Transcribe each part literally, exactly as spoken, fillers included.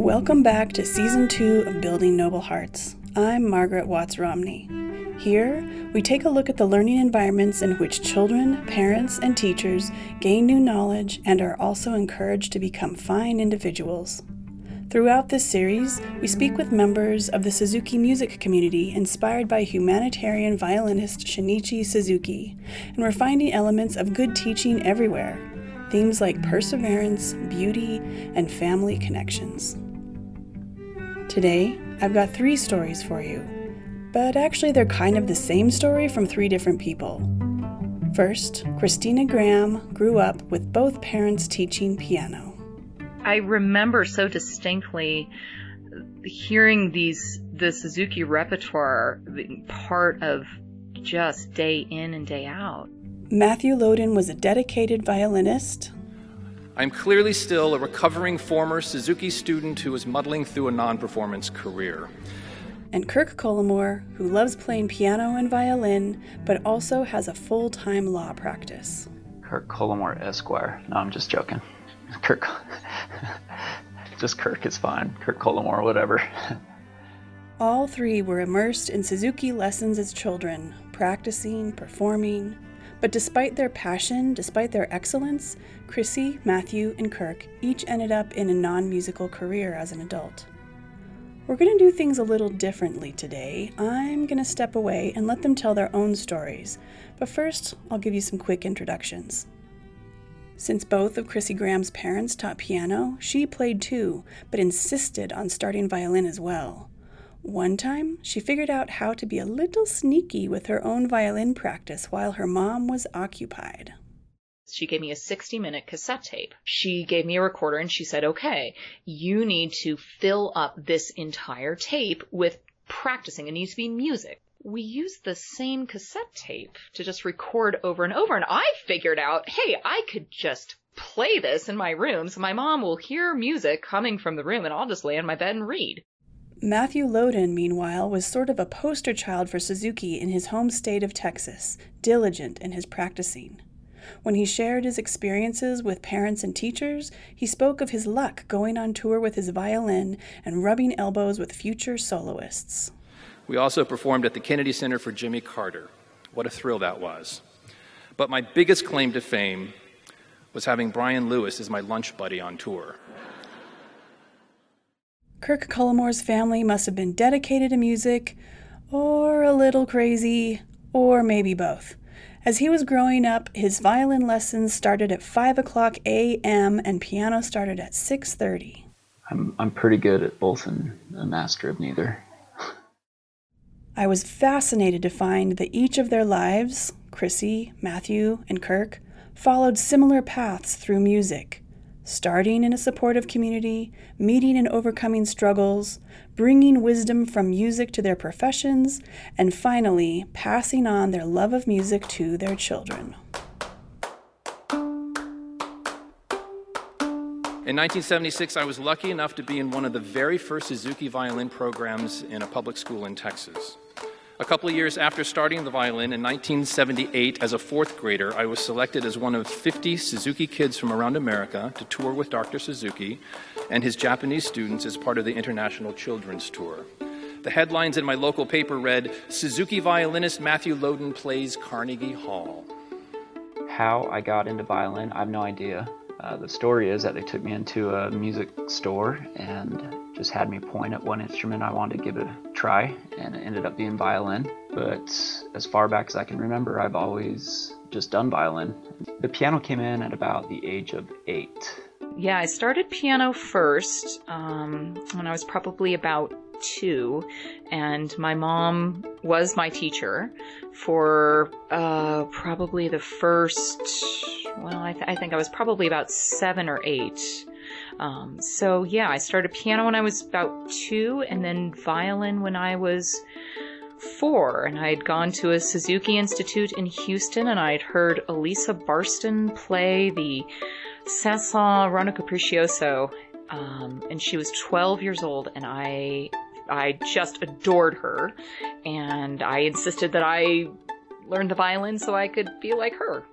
Welcome back to Season two of Building Noble Hearts. I'm Margaret Watts-Romney. Here, we take a look at the learning environments in which children, parents, and teachers gain new knowledge and are also encouraged to become fine individuals. Throughout this series, we speak with members of the Suzuki music community inspired by humanitarian violinist Shinichi Suzuki, and we're finding elements of good teaching everywhere, themes like perseverance, beauty, and family connections. Today, I've got three stories for you, but actually they're kind of the same story from three different people. First, Christina Graham grew up with both parents teaching piano. I remember so distinctly hearing these the Suzuki repertoire being part of just day in and day out. Matthew Loden was a dedicated violinist. I'm clearly still a recovering former Suzuki student who is muddling through a non-performance career. And Kirk Collimore, who loves playing piano and violin, but also has a full-time law practice. Kirk Collimore, Esquire. No, I'm just joking. Kirk. Just Kirk is fine. Kirk Collimore, whatever. All three were immersed in Suzuki lessons as children, practicing, performing. But despite their passion, despite their excellence, Chrissy, Matthew, and Kirk each ended up in a non-musical career as an adult. We're going to do things a little differently today. I'm going to step away and let them tell their own stories. But first, I'll give you some quick introductions. Since both of Chrissy Graham's parents taught piano, she played too, but insisted on starting violin as well. One time, she figured out how to be a little sneaky with her own violin practice while her mom was occupied. She gave me a sixty-minute cassette tape. She gave me a recorder and she said, okay, you need to fill up this entire tape with practicing. It needs to be music. We used the same cassette tape to just record over and over, and I figured out, hey, I could just play this in my room so my mom will hear music coming from the room and I'll just lay in my bed and read. Matthew Loden, meanwhile, was sort of a poster child for Suzuki in his home state of Texas, diligent in his practicing. When he shared his experiences with parents and teachers, he spoke of his luck going on tour with his violin and rubbing elbows with future soloists. We also performed at the Kennedy Center for Jimmy Carter. What a thrill that was. But my biggest claim to fame was having Brian Lewis as my lunch buddy on tour. Kirk Collimore's family must have been dedicated to music, or a little crazy, or maybe both. As he was growing up, his violin lessons started at five o'clock a.m. and piano started at six thirty. I'm I'm pretty good at both and a master of neither. I was fascinated to find that each of their lives, Chrissy, Matthew, and Kirk, followed similar paths through music. Starting in a supportive community, meeting and overcoming struggles, bringing wisdom from music to their professions, and finally, passing on their love of music to their children. In nineteen seventy-six, I was lucky enough to be in one of the very first Suzuki violin programs in a public school in Texas. A couple of years after starting the violin in nineteen seventy-eight, as a fourth grader, I was selected as one of fifty Suzuki kids from around America to tour with Doctor Suzuki and his Japanese students as part of the International Children's Tour. The headlines in my local paper read, "Suzuki violinist Matthew Loden plays Carnegie Hall." How I got into violin, I have no idea. Uh, the story is that they took me into a music store and just had me point at one instrument I wanted to give it a try, and it ended up being violin. But as far back as I can remember, I've always just done violin. The piano came in at about the age of eight. Yeah, I started piano first um, when I was probably about two, and my mom was my teacher for uh, probably the first, well, I, th- I think I was probably about seven or eight. Um, so yeah, I started piano when I was about two, and then violin when I was four. And I had gone to a Suzuki Institute in Houston, and I had heard Elisa Barston play the Saint-Saëns Rondo Capriccioso, um, and she was twelve years old, and I I just adored her, and I insisted that I learn the violin so I could be like her.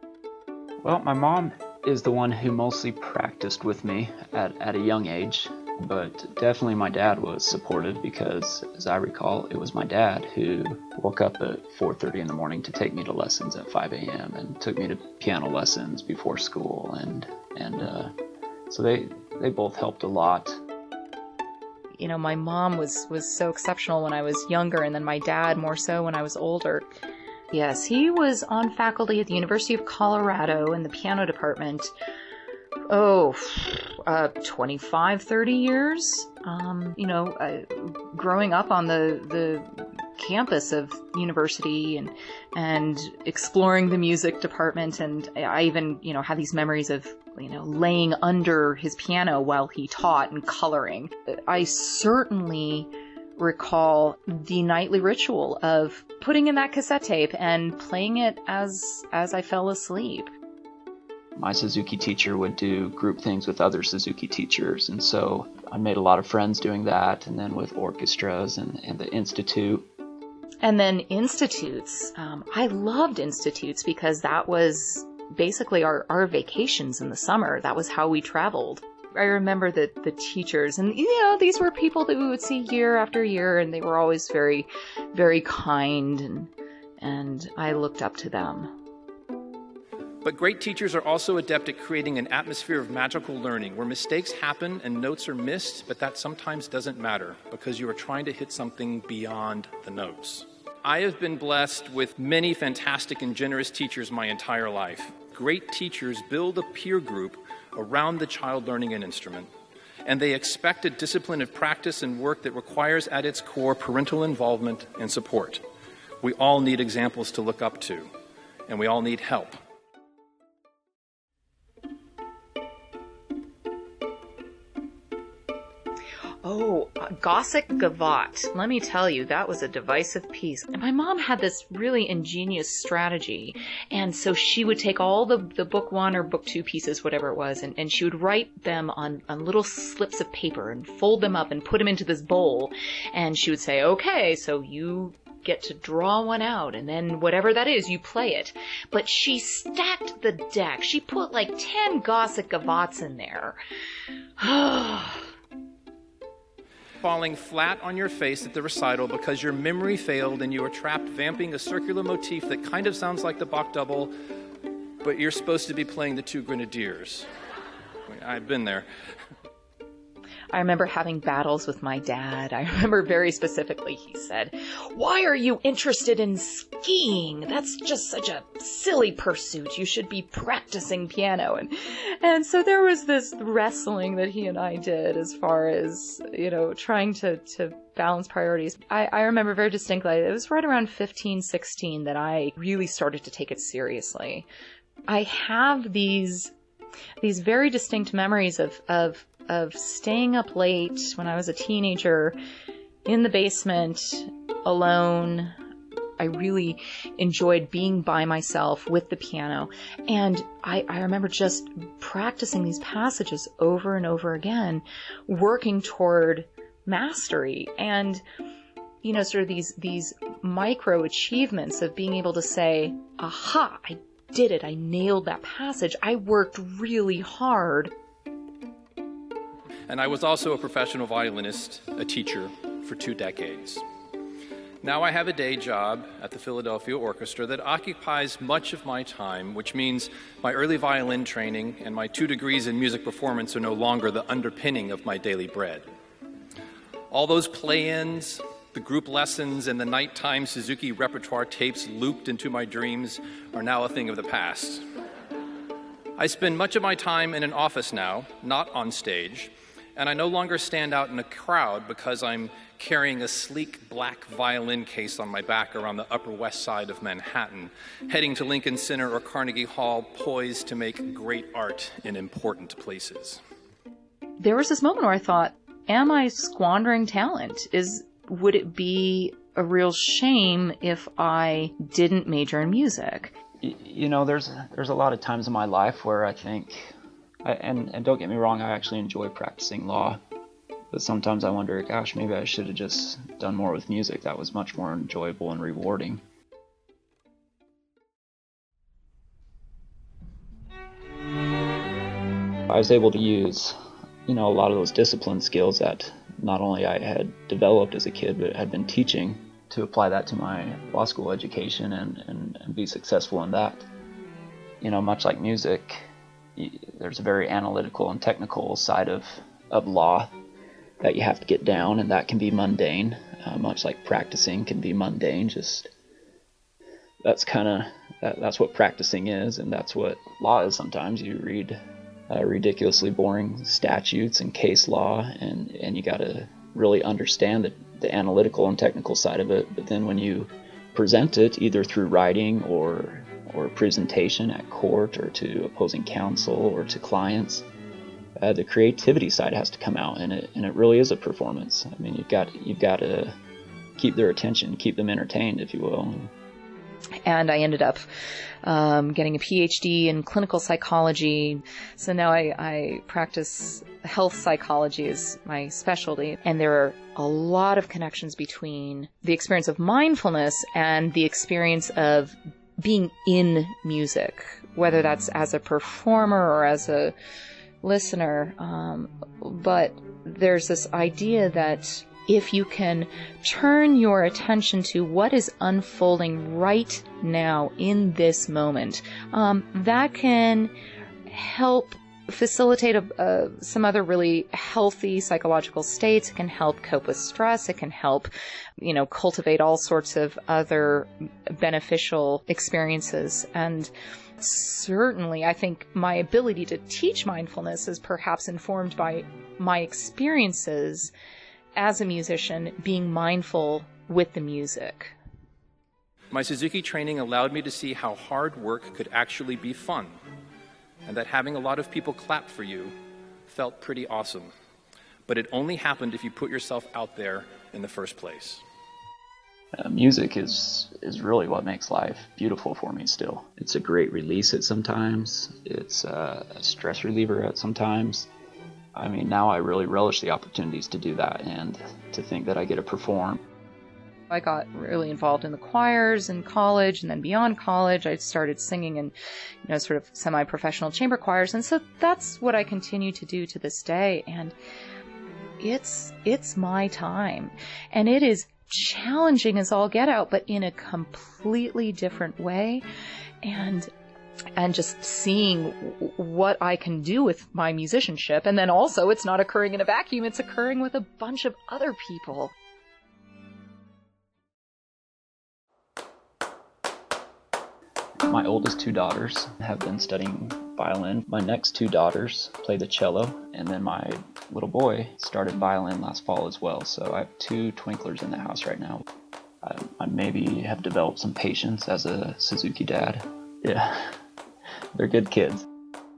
Well, my mom is the one who mostly practiced with me at, at a young age. But definitely my dad was supportive because, as I recall, it was my dad who woke up at four thirty in the morning to take me to lessons at five a.m. and took me to piano lessons before school. And and uh, so they they both helped a lot. You know, my mom was, was so exceptional when I was younger, and then my dad more so when I was older. Yes, he was on faculty at the University of Colorado in the piano department. Oh, uh, twenty-five, thirty years. Um, you know, uh, growing up on the the campus of university and and exploring the music department, and I even, you know, have these memories of, you know, laying under his piano while he taught and coloring. I certainly recall the nightly ritual of putting in that cassette tape and playing it as as I fell asleep. My Suzuki teacher would do group things with other Suzuki teachers, and so I made a lot of friends doing that, and then with orchestras and, and the institute. And then institutes. Um, I loved institutes because that was basically our, our vacations in the summer. That was how we traveled. I remember the, the teachers, and, you know, these were people that we would see year after year, and they were always very, very kind, and, and I looked up to them. But great teachers are also adept at creating an atmosphere of magical learning where mistakes happen and notes are missed, but that sometimes doesn't matter because you are trying to hit something beyond the notes. I have been blessed with many fantastic and generous teachers my entire life. Great teachers build a peer group around the child learning an instrument, and they expect a discipline of practice and work that requires at its core parental involvement and support. We all need examples to look up to, and we all need help. Oh, uh, Gossek Gavotte. Let me tell you, that was a divisive piece. And my mom had this really ingenious strategy. And so she would take all the, the book one or book two pieces, whatever it was, and, and she would write them on, on little slips of paper and fold them up and put them into this bowl. And she would say, okay, so you get to draw one out, and then whatever that is, you play it. But she stacked the deck. She put like ten Gossek Gavottes in there. Falling flat on your face at the recital because your memory failed and you were trapped vamping a circular motif that kind of sounds like the Bach double, but you're supposed to be playing the Two Grenadiers. I mean, I've been there. I remember having battles with my dad. I remember very specifically he said, "Why are you interested in skiing? That's just such a silly pursuit. You should be practicing piano." And and so there was this wrestling that he and I did as far as, you know, trying to, to balance priorities. I, I remember very distinctly, it was right around fifteen, sixteen that I really started to take it seriously. I have these these very distinct memories of, of of staying up late when I was a teenager in the basement alone. I really enjoyed being by myself with the piano. And I, I remember just practicing these passages over and over again, working toward mastery. And, you know, sort of these, these micro achievements of being able to say, aha, I did it. I nailed that passage. I worked really hard. And I was also a professional violinist, a teacher, for two decades. Now I have a day job at the Philadelphia Orchestra that occupies much of my time, which means my early violin training and my two degrees in music performance are no longer the underpinning of my daily bread. All those play-ins, the group lessons, and the nighttime Suzuki repertoire tapes looped into my dreams are now a thing of the past. I spend much of my time in an office now, not on stage, and I no longer stand out in a crowd because I'm carrying a sleek black violin case on my back around the Upper West Side of Manhattan, heading to Lincoln Center or Carnegie Hall, poised to make great art in important places. There was this moment where I thought, am I squandering talent? Is would it be a real shame if I didn't major in music? You know, there's there's a lot of times in my life where I think, I, and, and don't get me wrong, I actually enjoy practicing law, but sometimes I wonder, gosh, maybe I should have just done more with music. That was much more enjoyable and rewarding. I was able to use you know, a lot of those discipline skills that not only I had developed as a kid, but had been teaching, to apply that to my law school education and, and, and be successful in that. You know, much like music, there's a very analytical and technical side of, of law that you have to get down, and that can be mundane, uh, much like practicing can be mundane. Just that's kind of that, that's what practicing is, and that's what law is. Sometimes you read uh, ridiculously boring statutes and case law, and and you got to really understand the, the analytical and technical side of it. But then when you present it, either through writing or or presentation at court or to opposing counsel or to clients, uh, the creativity side has to come out, and it and it really is a performance. I mean, you've got you've got to keep their attention, keep them entertained, if you will. And I ended up um, getting a P H D in clinical psychology. So now I, I practice health psychology as my specialty. And there are a lot of connections between the experience of mindfulness and the experience of being in music, whether that's as a performer or as a listener. Um, but there's this idea that if you can turn your attention to what is unfolding right now in this moment, um, that can help facilitate a, a, some other really healthy psychological states. It can help cope with stress. It can help, you know, cultivate all sorts of other beneficial experiences. And certainly, I think my ability to teach mindfulness is perhaps informed by my experiences as a musician, being mindful with the music. My Suzuki training allowed me to see how hard work could actually be fun, and that having a lot of people clap for you felt pretty awesome. But it only happened if you put yourself out there in the first place. Uh, music is is really what makes life beautiful for me still. It's a great release at sometimes. It's uh, a stress reliever at sometimes. I mean, now I really relish the opportunities to do that and to think that I get to perform. I got really involved in the choirs in college, and then beyond college, I started singing in, you know, sort of semi-professional chamber choirs. And so that's what I continue to do to this day. And it's, it's my time. And it is challenging as all get out, but in a completely different way. And and just seeing what I can do with my musicianship. And then also, it's not occurring in a vacuum, it's occurring with a bunch of other people. My oldest two daughters have been studying violin. My next two daughters play the cello, and then my little boy started violin last fall as well. So I have two twinklers in the house right now. I, I maybe have developed some patience as a Suzuki dad. Yeah. They're good kids.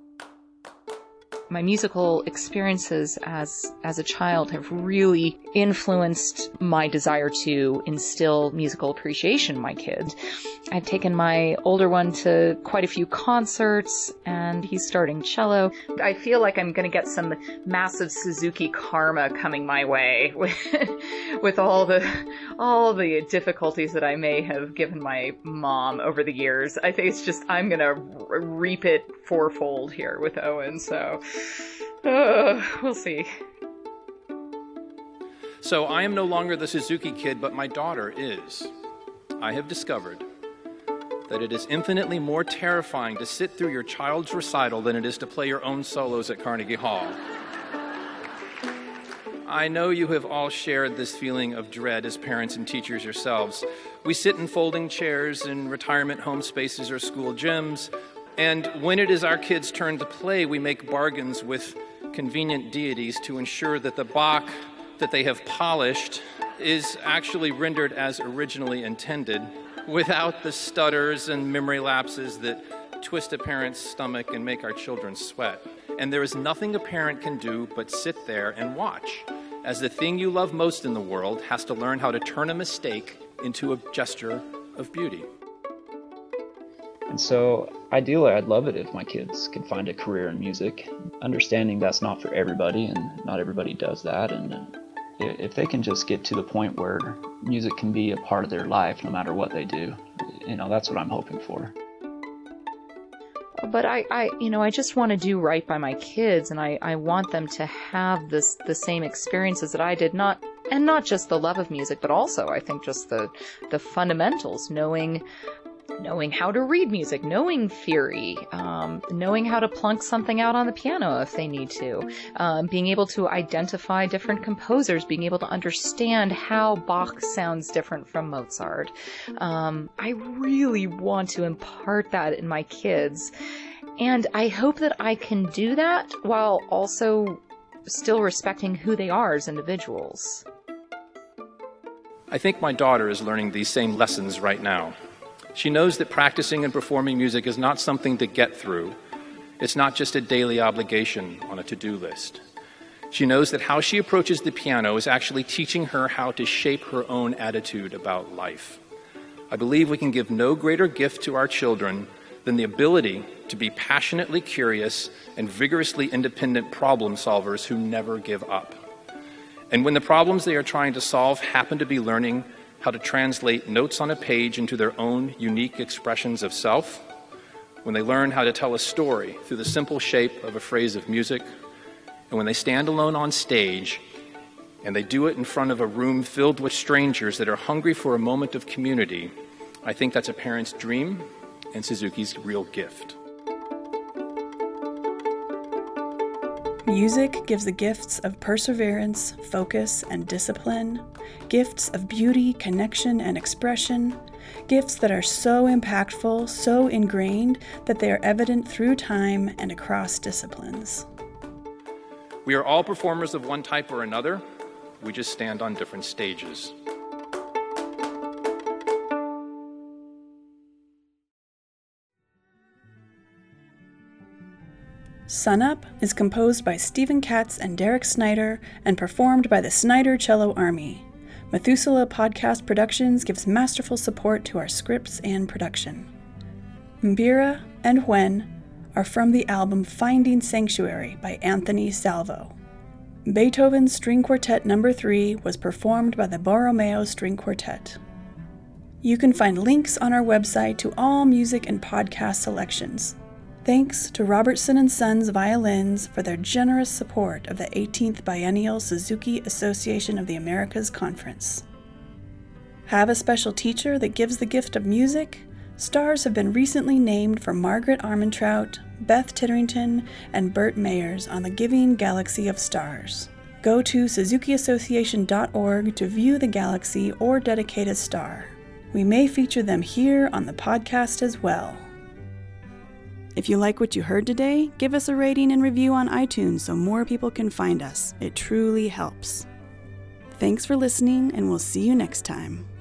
My musical experiences as as a child have really influenced my desire to instill musical appreciation in my kids. I've taken my older one to quite a few concerts, and he's starting cello. I feel like I'm going to get some massive Suzuki karma coming my way with, with all the all the difficulties that I may have given my mom over the years. I think it's just I'm going to reap it fourfold here with Owen, so uh, we'll see. So I am no longer the Suzuki kid, but my daughter is. I have discovered that it is infinitely more terrifying to sit through your child's recital than it is to play your own solos at Carnegie Hall. I know you have all shared this feeling of dread as parents and teachers yourselves. We sit in folding chairs in retirement home spaces or school gyms, and when it is our kids' turn to play, we make bargains with convenient deities to ensure that the Bach that they have polished is actually rendered as originally intended, without the stutters and memory lapses that twist a parent's stomach and make our children sweat. And there is nothing a parent can do but sit there and watch, as the thing you love most in the world has to learn how to turn a mistake into a gesture of beauty. And so, ideally, I'd love it if my kids could find a career in music, understanding that's not for everybody, and not everybody does that, and if they can just get to the point where music can be a part of their life no matter what they do, you know, that's what I'm hoping for. but I, I, you know, I just want to do right by my kids, and I, I want them to have this, the same experiences that I did, not, and not just the love of music, but also I think just the, the fundamentals, knowing, knowing how to read music, knowing theory, um, knowing how to plunk something out on the piano if they need to, um, being able to identify different composers, being able to understand how Bach sounds different from Mozart. Um, I really want to impart that in my kids, and I hope that I can do that while also still respecting who they are as individuals. I think my daughter is learning these same lessons right now. She knows that practicing and performing music is not something to get through. It's not just a daily obligation on a to-do list. She knows that how she approaches the piano is actually teaching her how to shape her own attitude about life. I believe we can give no greater gift to our children than the ability to be passionately curious and vigorously independent problem solvers who never give up. And when the problems they are trying to solve happen to be learning how to translate notes on a page into their own unique expressions of self, when they learn how to tell a story through the simple shape of a phrase of music, and when they stand alone on stage and they do it in front of a room filled with strangers that are hungry for a moment of community, I think that's a parent's dream and Suzuki's real gift. Music gives the gifts of perseverance, focus, and discipline, gifts of beauty, connection, and expression, gifts that are so impactful, so ingrained, that they are evident through time and across disciplines. We are all performers of one type or another. We just stand on different stages. Sunup is composed by Stephen Katz and Derek Snyder and performed by the Snyder Cello Army. Methuselah Podcast Productions gives masterful support to our scripts and production. Mbira and When are from the album Finding Sanctuary by Anthony Salvo. Beethoven's String Quartet Number three was performed by the Borromeo String Quartet. You can find links on our website to all music and podcast selections. Thanks to Robertson and Sons Violins for their generous support of the eighteenth Biennial Suzuki Association of the Americas Conference. Have a special teacher that gives the gift of music? Stars have been recently named for Margaret Armentrout, Beth Titterington, and Bert Mayers on the Giving Galaxy of Stars. Go to suzuki association dot org to view the galaxy or dedicate a star. We may feature them here on the podcast as well. If you like what you heard today, give us a rating and review on iTunes so more people can find us. It truly helps. Thanks for listening, and we'll see you next time.